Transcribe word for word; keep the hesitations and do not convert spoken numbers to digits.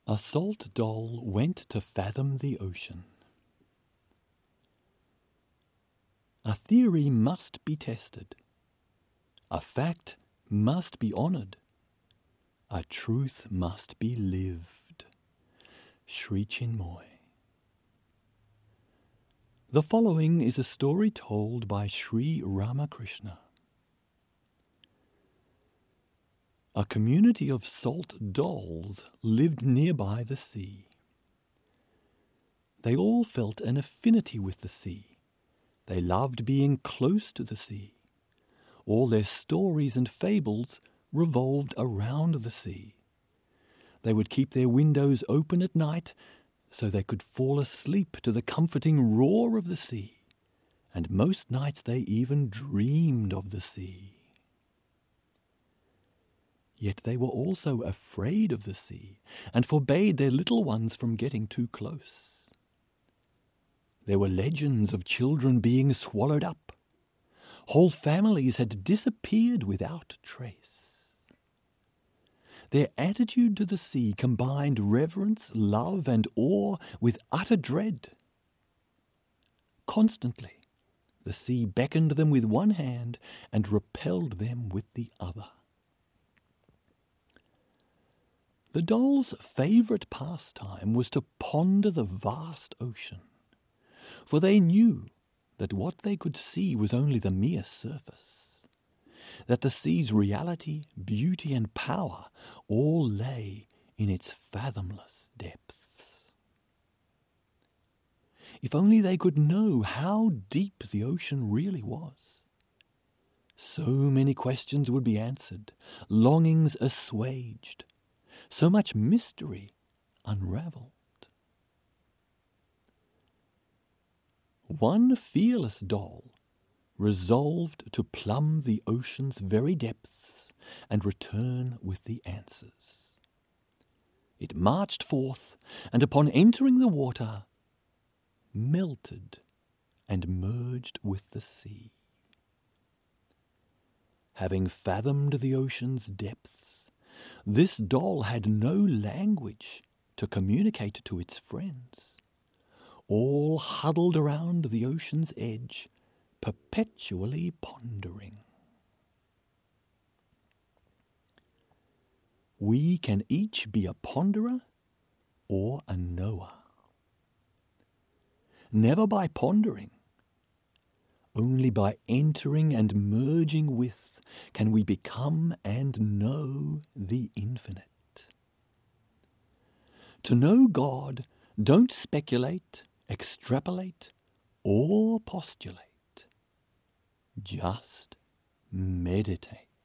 A salt doll went to fathom the ocean. A theory must be tested. A fact must be honoured. A truth must be lived. Sri Chinmoy. The following is a story told by Sri Ramakrishna. A community of salt dolls lived nearby the sea. They all felt an affinity with the sea. They loved being close to the sea. All their stories and fables revolved around the sea. They would keep their windows open at night so they could fall asleep to the comforting roar of the sea, and most nights they even dreamed of the sea. Yet they were also afraid of the sea and forbade their little ones from getting too close. There were legends of children being swallowed up. Whole families had disappeared without trace. Their attitude to the sea combined reverence, love, and awe with utter dread. Constantly, the sea beckoned them with one hand and repelled them with the other. The dolls' favourite pastime was to ponder the vast ocean, for they knew that what they could see was only the mere surface, that the sea's reality, beauty, and power all lay in its fathomless depths. If only they could know how deep the ocean really was, so many questions would be answered, longings assuaged, so much mystery unravelled. One fearless doll resolved to plumb the ocean's very depths and return with the answers. It marched forth, and upon entering the water, melted and merged with the sea. Having fathomed the ocean's depths, this doll had no language to communicate to its friends, all huddled around the ocean's edge, perpetually pondering. We can each be a ponderer or a knower. Never by pondering, only by entering and merging with can we become and know the infinite. To know God, don't speculate, extrapolate, or postulate. Just meditate.